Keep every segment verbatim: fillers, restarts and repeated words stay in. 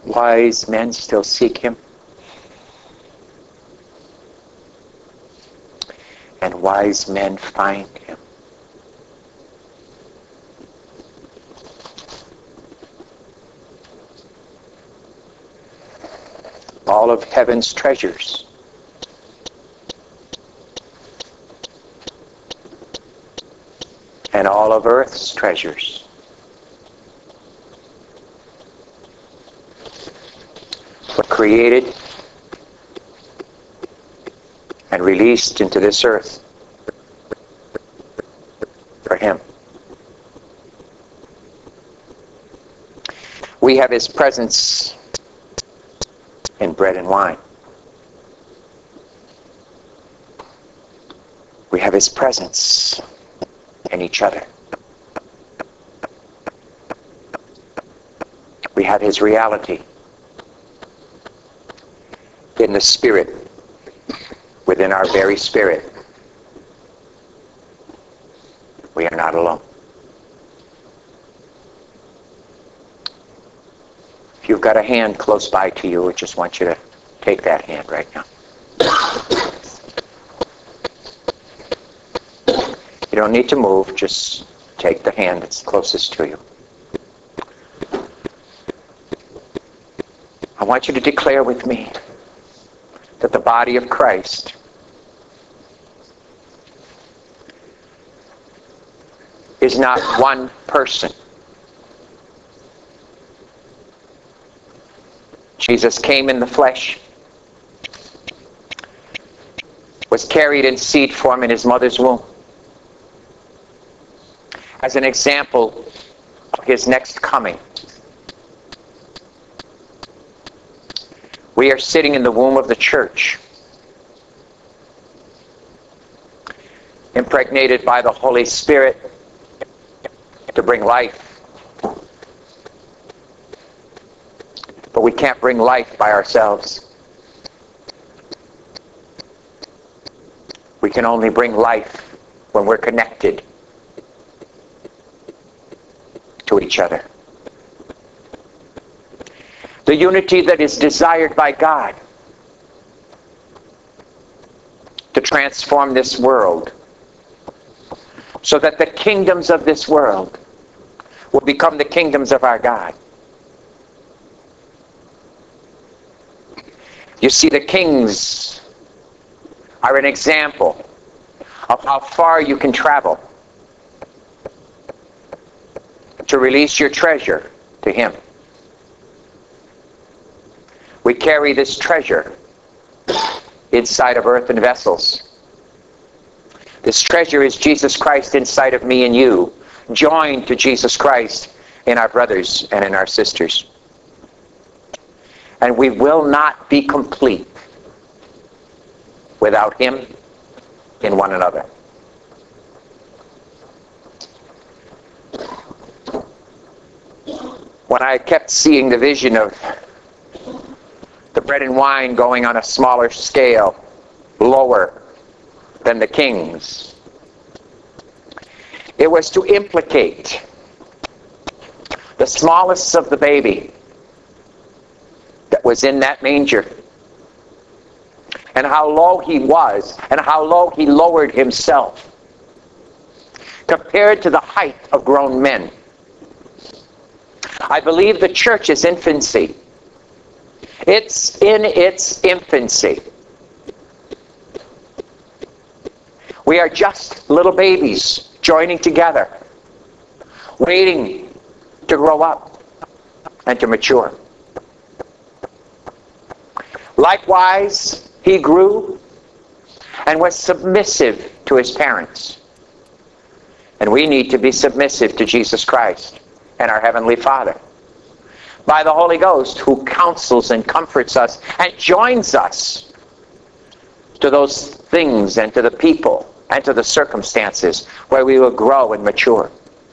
Wise men still seek him, and wise men find him. All of heaven's treasures and all of earth's treasures were created and released into this earth for him. We have his presence in bread and wine. We have his presence in each other. We have his reality in the Spirit, within our very spirit. We are not alone. If you've got a hand close by to you, I just want you to take that hand right now. You don't need to move, just take the hand that's closest to you. I want you to declare with me that the body of Christ is not one person. Jesus came in the flesh, was carried in seed form in his mother's womb as an example of his next coming. We are sitting in the womb of the church, impregnated by the Holy Spirit to bring life. But we can't bring life by ourselves. We can only bring life when we're connected to each other. The unity that is desired by God to transform this world so that the kingdoms of this world will become the kingdoms of our God. You see, the kings are an example of how far you can travel to release your treasure to him. We carry this treasure inside of earthen vessels. This treasure is Jesus Christ inside of me and you, joined to Jesus Christ in our brothers and in our sisters. And we will not be complete without him in one another. When I kept seeing the vision of the bread and wine going on a smaller scale, lower than the kings, it was to implicate the smallest of the baby that was in that manger, and how low he was, and how low he lowered himself compared to the height of grown men. I believe the church is infancy. It's in its infancy. We are just little babies joining together, waiting to grow up and to mature. Likewise, he grew and was submissive to his parents. And we need to be submissive to Jesus Christ and our Heavenly Father by the Holy Ghost, who counsels and comforts us and joins us to those things and to the people and to the circumstances where we will grow and mature.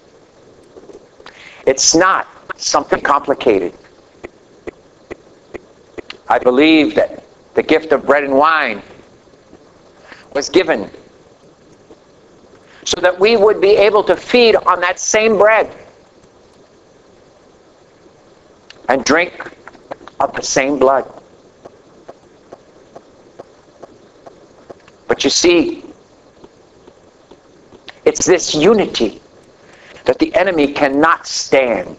It's not something complicated. I believe that the gift of bread and wine was given so that we would be able to feed on that same bread and drink of the same blood. But you see, it's this unity that the enemy cannot stand.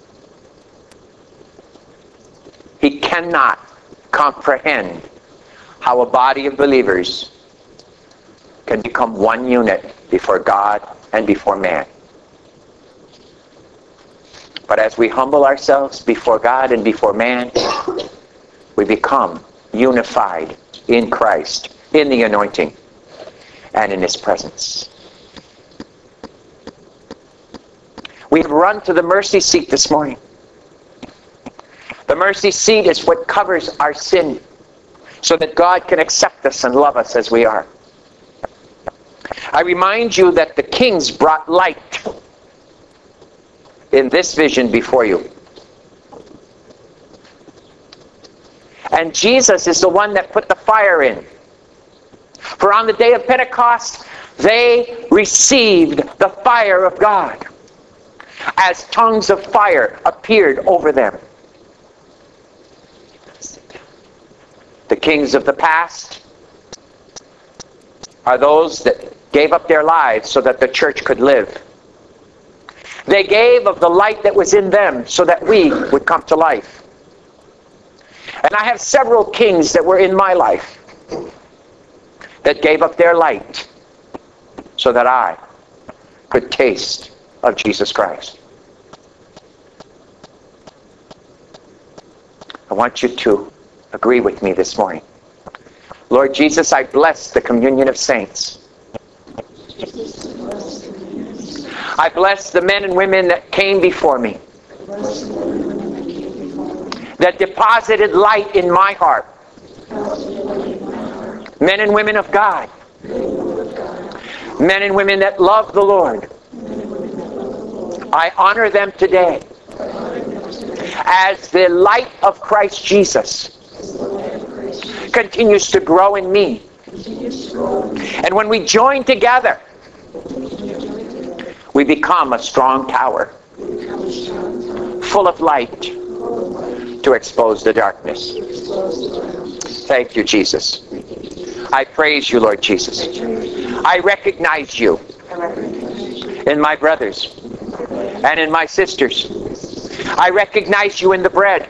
He cannot comprehend how a body of believers can become one unit before God and before man. But as we humble ourselves before God and before man, we become unified in Christ, in the anointing, and in His presence. We've run to the mercy seat this morning. The mercy seat is what covers our sin so that God can accept us and love us as we are. I remind you that the kings brought light in this vision before you. And Jesus is the one that put the fire in. For on the day of Pentecost, they received the fire of God as tongues of fire appeared over them. The kings of the past are those that gave up their lives so that the church could live. They gave of the light that was in them so that we would come to life. And I have several kings that were in my life that gave up their light so that I could taste of Jesus Christ. I want you to agree with me this morning. Lord Jesus, I bless the communion of saints. I bless the men and women that came before me, that deposited light in my heart. Men and women of God. Men and women that love the Lord. I honor them today as the light of Christ Jesus continues to grow in me. And when we join together, we become a strong tower, full of light to expose the darkness. Thank you, Jesus. I praise you, Lord Jesus. I recognize you in my brothers and in my sisters. I recognize you in the bread.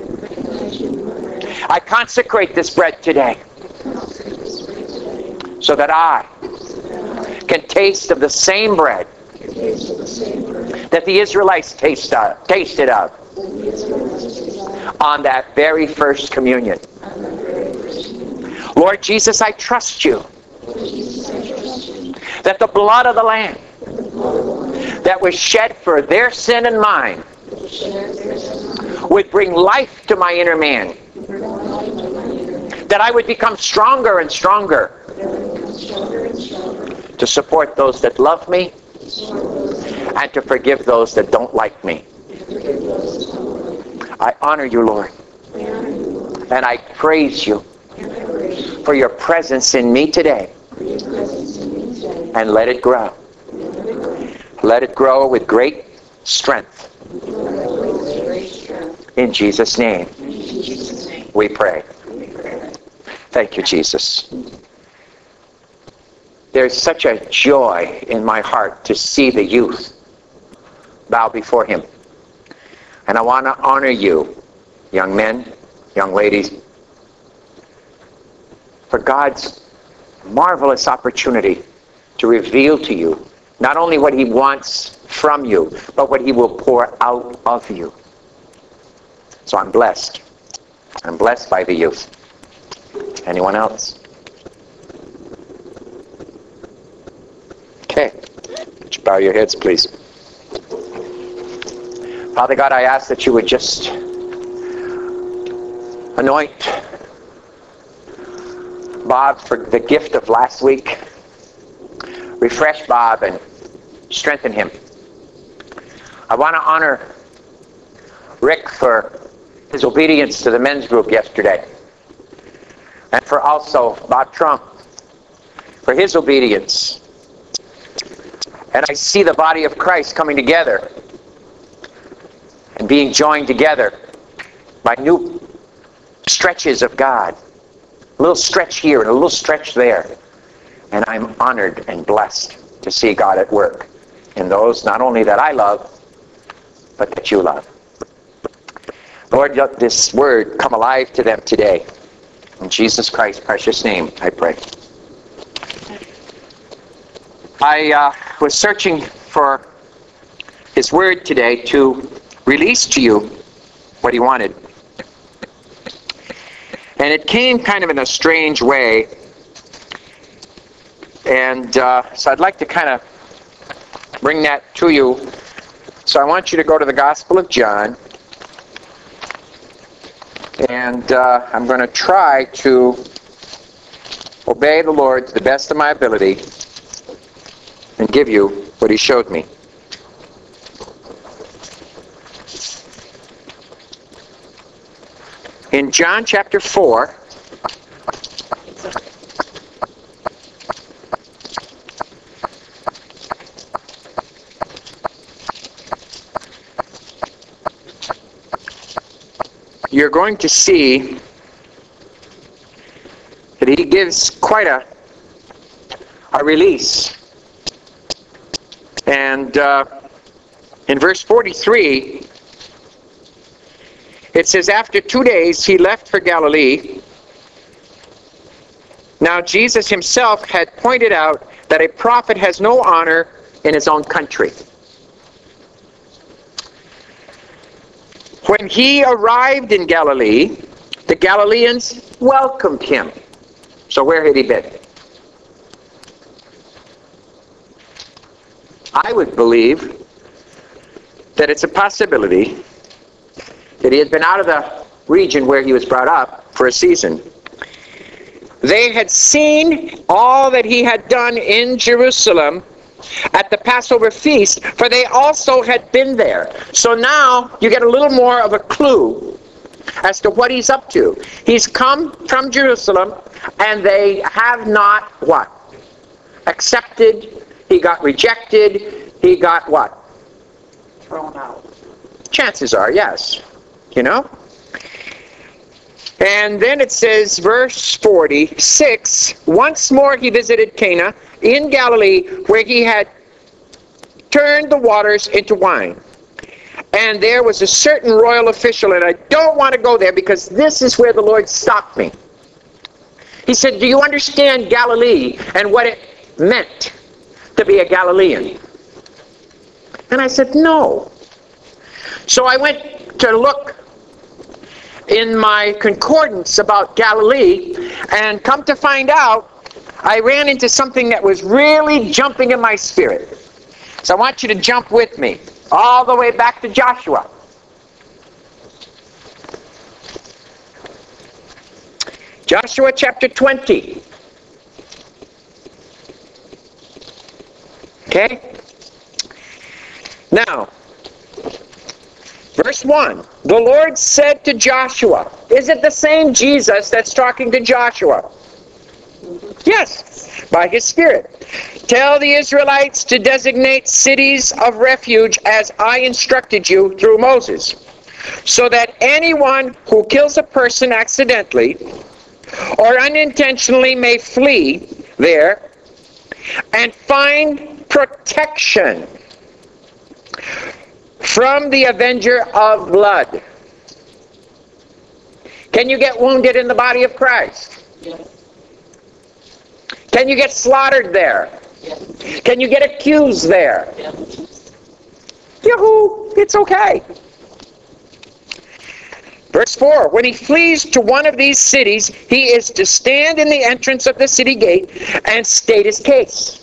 I consecrate this bread today so that I can taste of the same bread that the Israelites taste of, tasted of on that very first communion. Lord Jesus, I trust you that the blood of the Lamb that was shed for their sin and mine would bring life to my inner man, that I would become stronger and stronger to support those that love me and to forgive those that don't like me. I honor you, Lord, and I praise you for your presence in me today, and let it grow. Let it grow with great strength. In Jesus' name we pray. Thank you, Jesus. There's such a joy in my heart to see the youth bow before him. And I want to honor you, young men, young ladies, for God's marvelous opportunity to reveal to you not only what he wants from you, but what he will pour out of you. So I'm blessed. I'm blessed by the youth. Anyone else? Okay. Would you bow your heads, please? Father God, I ask that you would just anoint Bob for the gift of last week. Refresh Bob and strengthen him. I want to honor Rick for his obedience to the men's group yesterday. And for also Bob Trump for his obedience. And I see the body of Christ coming together and being joined together by new stretches of God. A little stretch here and a little stretch there. And I'm honored and blessed to see God at work in those not only that I love, but that you love. Lord, let this word come alive to them today. In Jesus Christ's precious name, I pray. I uh, was searching for His word today to release to you what He wanted. And it came kind of in a strange way. And uh, so I'd like to kind of bring that to you. So I want you to go to the Gospel of John. And uh, I'm going to try to obey the Lord to the best of my ability and give you what He showed me. In John chapter four, you're going to see that He gives quite a, a release. And uh, in verse forty-three, it says, after two days he left for Galilee. Now Jesus himself had pointed out that a prophet has no honor in his own country. When he arrived in Galilee, the Galileans welcomed him. So where had he been? I would believe that it's a possibility that he had been out of the region where he was brought up for a season. They had seen all that he had done in Jerusalem at the Passover feast, for they also had been there. So now you get a little more of a clue as to what he's up to. He's come from Jerusalem, and they have not what? Accepted. He got rejected. He got what? Thrown out. Chances are, yes. You know? And then it says, verse forty-six, once more he visited Cana in Galilee, where he had turned the waters into wine. And there was a certain royal official, and I don't want to go there because this is where the Lord stopped me. He said, do you understand Galilee and what it meant to be a Galilean? And I said, no. So I went to look in my concordance about Galilee, and come to find out, I ran into something that was really jumping in my spirit. So I want you to jump with me all the way back to Joshua. Joshua chapter twenty. Okay? Now, verse one, the Lord said to Joshua, is it the same Jesus that's talking to Joshua? Yes, by his Spirit. Tell the Israelites to designate cities of refuge as I instructed you through Moses, so that anyone who kills a person accidentally or unintentionally may flee there and find protection from the avenger of blood. Can you get wounded in the body of Christ? Yes. Can you get slaughtered there? Yes. Can you get accused there? Yes. Yahoo! It's okay. Verse four, when he flees to one of these cities, he is to stand in the entrance of the city gate and state his case.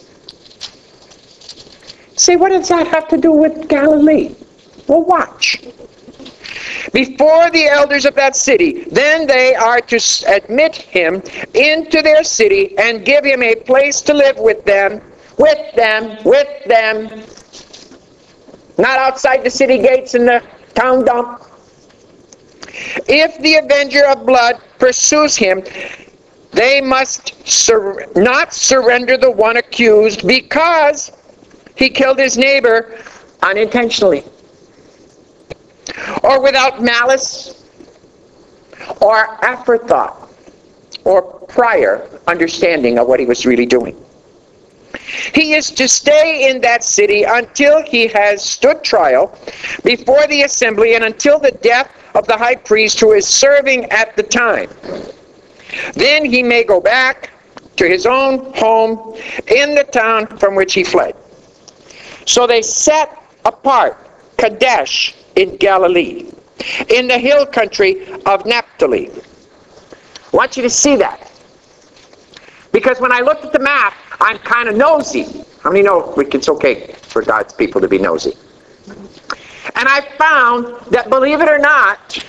See, what does that have to do with Galilee? Well, watch. Before the elders of that city, then they are to admit him into their city and give him a place to live with them, with them, with them. Not outside the city gates in the town dump. If the avenger of blood pursues him, they must sur- not surrender the one accused because he killed his neighbor unintentionally, or without malice, or afterthought or prior understanding of what he was really doing. He is to stay in that city until he has stood trial before the assembly and until the death of the high priest who is serving at the time. Then he may go back to his own home in the town from which he fled. So they set apart Kadesh in Galilee, in the hill country of Naphtali. I want you to see that. Because when I looked at the map, I'm kind of nosy. How many know it's okay for God's people to be nosy? And I found that, believe it or not,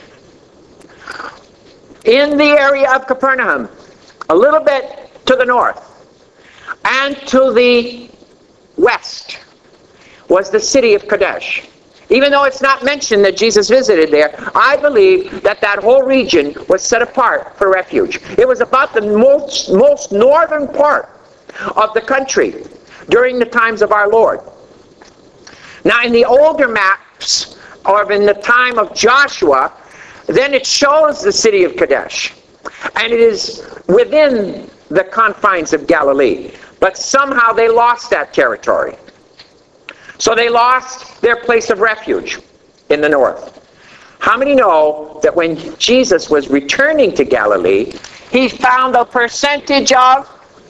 in the area of Capernaum, a little bit to the north and to the west, was the city of Kadesh. Even though it's not mentioned that Jesus visited there, I believe that that whole region was set apart for refuge. It was about the most, most northern part of the country during the times of our Lord. Now, in the older maps, or in the time of Joshua, then it shows the city of Kadesh. And it is within the confines of Galilee. But somehow they lost that territory. So they lost their place of refuge in the north. How many know that when Jesus was returning to Galilee, he found a percentage of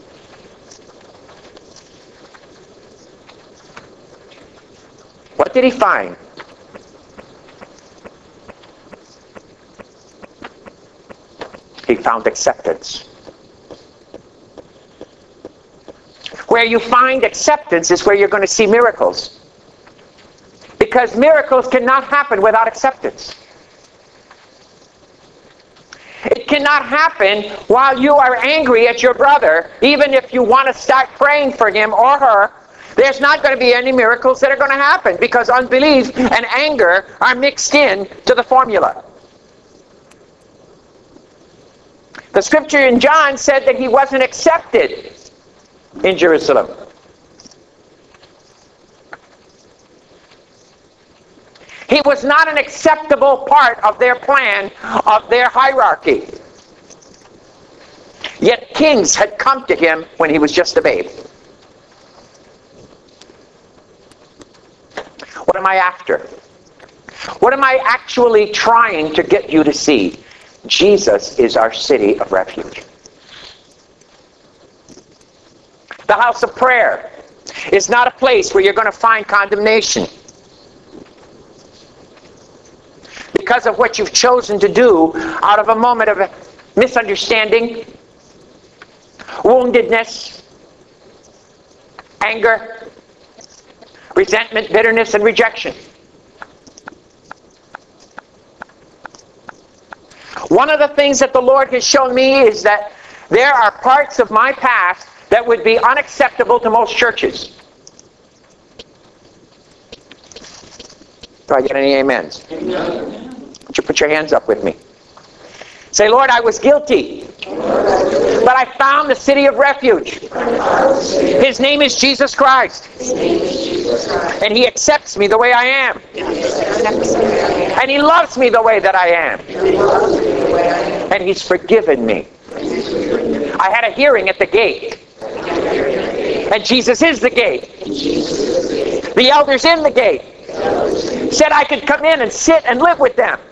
what did he find? He found acceptance. Where you find acceptance is where you're going to see miracles. Because miracles cannot happen without acceptance. It cannot happen while you are angry at your brother, even if you want to start praying for him or her. There's not going to be any miracles that are going to happen because unbelief and anger are mixed in to the formula. The scripture in John said that he wasn't accepted in Jerusalem. He was not an acceptable part of their plan, of their hierarchy. Yet kings had come to him when he was just a babe. What am I after? What am I actually trying to get you to see? Jesus is our city of refuge. The house of prayer is not a place where you're going to find condemnation because of what you've chosen to do out of a moment of misunderstanding, woundedness, anger, resentment, bitterness, and rejection. One of the things that the Lord has shown me is that there are parts of my past that would be unacceptable to most churches. Do I get any amens? Amen. Would you put your hands up with me? Say, Lord, I was guilty, but I found the city of refuge. His name is Jesus Christ. And he accepts me the way I am. And he loves me the way that I am. And he's forgiven me. I had a hearing at the gate. And Jesus is the gate. The elders in the gate said I could come in and sit and live with them.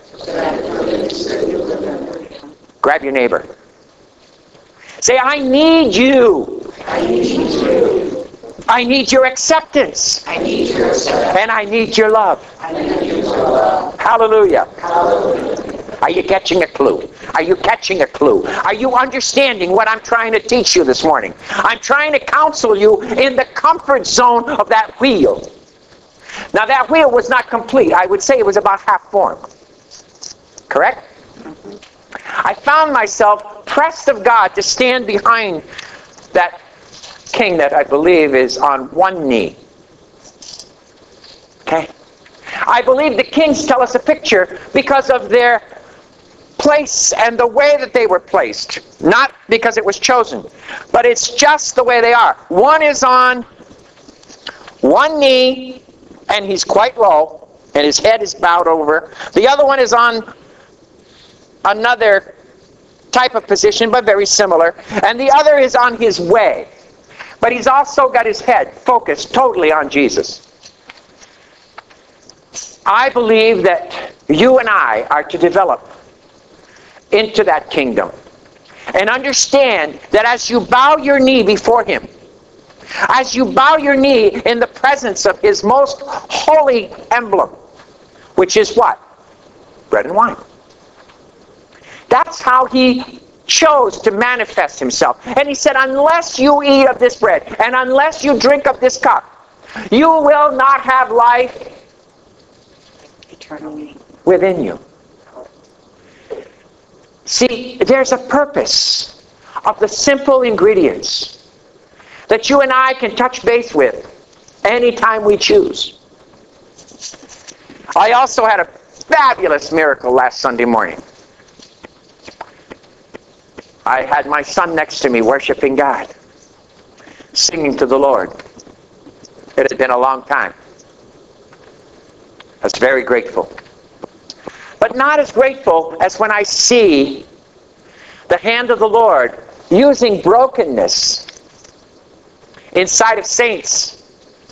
Grab your neighbor. Say, I need you. I need you. I need your acceptance. I need your acceptance. And I need your love. I need your love. Hallelujah. Hallelujah. Are you catching a clue? Are you catching a clue? Are you understanding what I'm trying to teach you this morning? I'm trying to counsel you in the comfort zone of that wheel. Now that wheel was not complete. I would say it was about half formed. Correct? I found myself pressed of God to stand behind that king that I believe is on one knee. Okay? I believe the kings tell us a picture because of their place and the way that they were placed. Not because it was chosen, but it's just the way they are. One is on one knee, and he's quite low, and his head is bowed over. The other one is on another type of position, but very similar. And the other is on his way. But he's also got his head focused totally on Jesus. I believe that you and I are to develop into that kingdom. And understand that as you bow your knee before him, as you bow your knee in the presence of his most holy emblem, which is what? Bread and wine. That's how he chose to manifest himself. And he said, unless you eat of this bread and unless you drink of this cup, you will not have life eternally within you. See, there's a purpose of the simple ingredients that you and I can touch base with anytime we choose. I also had a fabulous miracle last Sunday morning. I had my son next to me worshiping God, singing to the Lord. It had been a long time. I was very grateful. But not as grateful as when I see the hand of the Lord using brokenness inside of saints,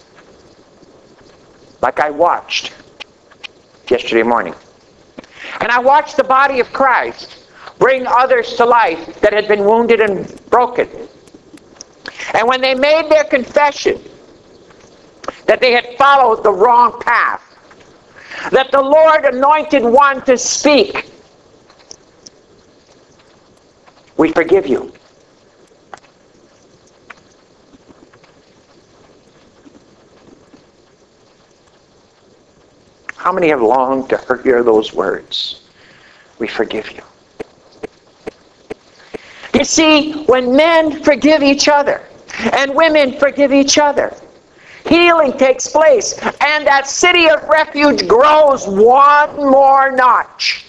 like I watched yesterday morning. And I watched the body of Christ bring others to life that had been wounded and broken. And when they made their confession that they had followed the wrong path, that the Lord anointed one to speak, we forgive you. How many have longed to hear those words? We forgive you. You see, when men forgive each other and women forgive each other, healing takes place, and that city of refuge grows one more notch.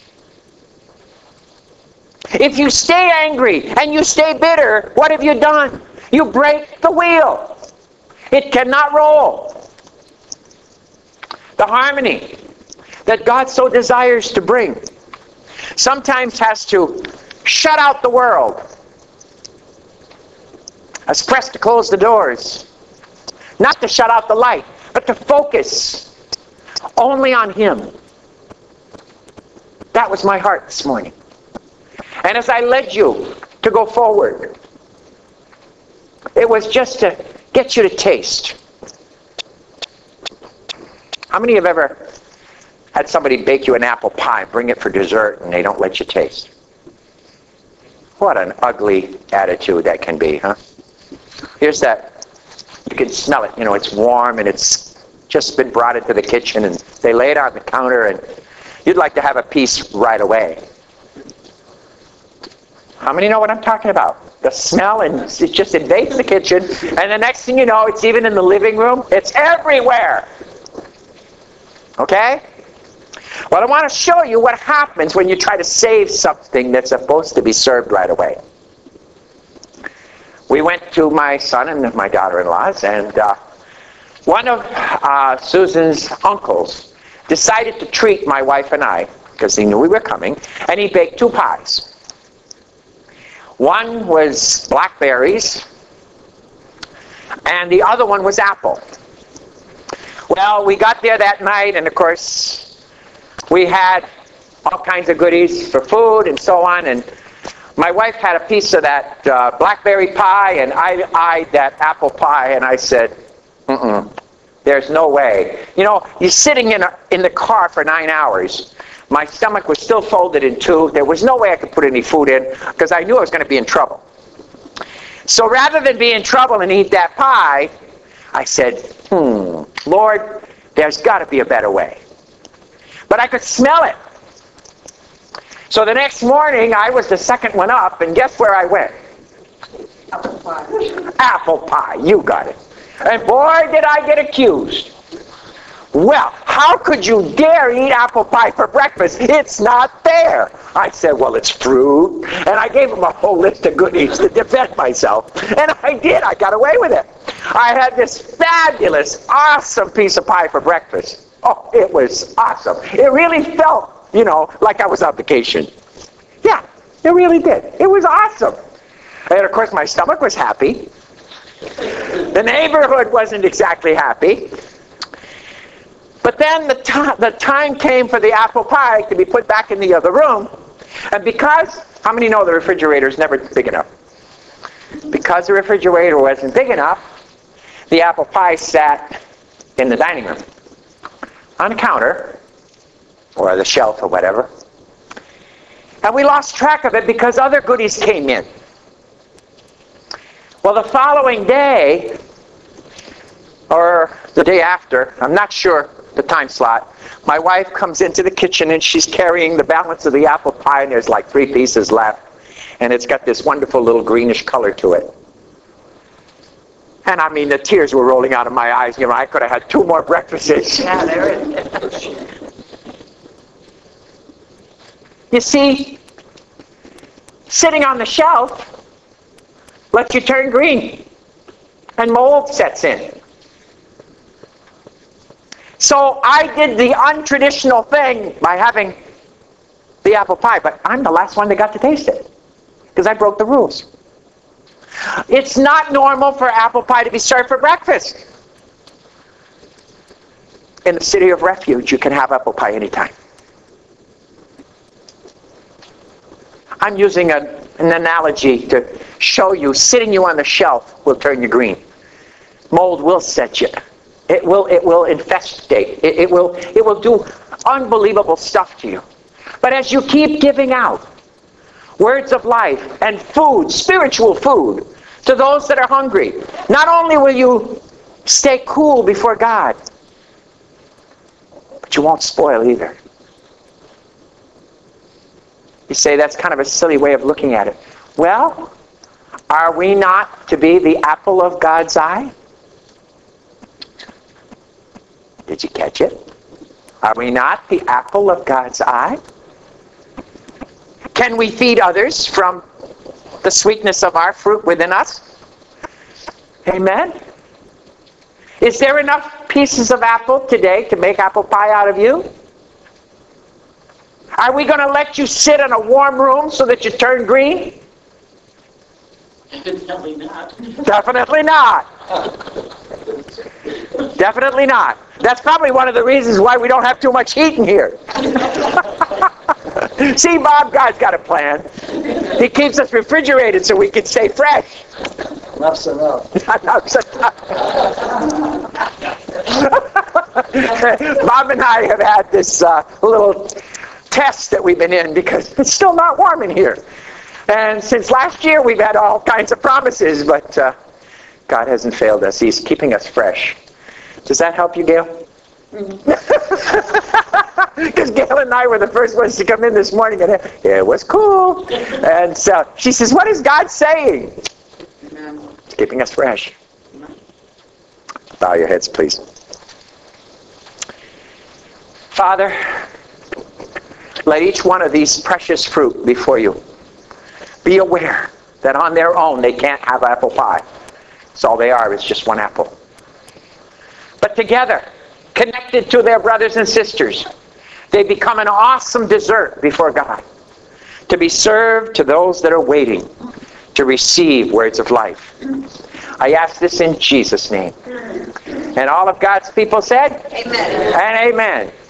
If you stay angry and you stay bitter, what have you done? You break the wheel. It cannot roll. The harmony that God so desires to bring sometimes has to shut out the world. Has pressed to close the doors. Not to shut out the light, but to focus only on him. That was my heart this morning. And as I led you to go forward, it was just to get you to taste. How many have ever had somebody bake you an apple pie, bring it for dessert, and they don't let you taste? What an ugly attitude that can be, huh? Here's that. You can smell it. You know, it's warm and it's just been brought into the kitchen, and they lay it on the counter, and you'd like to have a piece right away. How many know what I'm talking about? The smell, and it's just invading the kitchen, and the next thing you know, it's even in the living room. It's everywhere. Okay? Well, I want to show you what happens when you try to save something that's supposed to be served right away. We went to my son and my daughter-in-law's, and uh, one of uh, Susan's uncles decided to treat my wife and I, because he knew we were coming, and he baked two pies. One was blackberries, and the other one was apple. Well, we got there that night, and of course, we had all kinds of goodies for food and so on, and my wife had a piece of that uh, blackberry pie, and I eyed that apple pie, and I said, mm-mm, there's no way. You know, you're sitting in, a, in the car for nine hours. My stomach was still folded in two. There was no way I could put any food in, because I knew I was going to be in trouble. So rather than be in trouble and eat that pie, I said, hmm, Lord, there's got to be a better way. But I could smell it. So the next morning, I was the second one up, and guess where I went? Apple pie. Apple pie, you got it. And boy, did I get accused. Well, how could you dare eat apple pie for breakfast? It's not there. I said, well, it's fruit. And I gave him a whole list of goodies to defend myself. And I did. I got away with it. I had this fabulous, awesome piece of pie for breakfast. Oh, it was awesome. It really felt, you know, like I was on vacation. Yeah. It really did. It was awesome. And of course my stomach was happy. The neighborhood wasn't exactly happy. But then the, t- the time came for the apple pie to be put back in the other room. And because, how many know the refrigerator is never big enough? Because the refrigerator wasn't big enough, the apple pie sat in the dining room on a counter or the shelf or whatever. And we lost track of it because other goodies came in. Well, the following day, or the day after, I'm not sure the time slot, my wife comes into the kitchen and she's carrying the balance of the apple pie, and there's like three pieces left. And it's got this wonderful little greenish color to it. And I mean, the tears were rolling out of my eyes. You know, I could have had two more breakfasts. Yeah, there it is. You see, sitting on the shelf lets you turn green, and mold sets in. So I did the untraditional thing by having the apple pie, but I'm the last one that got to taste it because I broke the rules. It's not normal for apple pie to be served for breakfast. In the City of Refuge, you can have apple pie anytime. I'm using a, an analogy to show you, sitting you on the shelf will turn you green. Mold will set you. It will, it will infestate. It, it will, it will do unbelievable stuff to you. But as you keep giving out words of life and food, spiritual food, to those that are hungry, not only will you stay cool before God, but you won't spoil either. You say that's kind of a silly way of looking at it. Well, are we not to be the apple of God's eye? Did you catch it? Are we not the apple of God's eye? Can we feed others from the sweetness of our fruit within us? Amen? Is there enough pieces of apple today to make apple pie out of you? Are we going to let you sit in a warm room so that you turn green? Definitely not. Definitely not. Definitely not. That's probably one of the reasons why we don't have too much heat in here. See, Bob, God's got a plan. He keeps us refrigerated so we can stay fresh. Enough's enough. Enough's enough. Bob and I have had this uh, little test that we've been in because it's still not warm in here. And since last year, we've had all kinds of promises, but uh, God hasn't failed us. He's keeping us fresh. Does that help you, Gail? Because Gail and I were the first ones to come in this morning, and it was cool. And so she says, what is God saying? It's keeping us fresh. Bow your heads, please. Father, let each one of these precious fruit before you be aware that on their own they can't have apple pie. So all they are is just one apple. But together, connected to their brothers and sisters, they become an awesome dessert before God, to be served to those that are waiting to receive words of life. I ask this in Jesus' name. And all of God's people said, amen. And amen.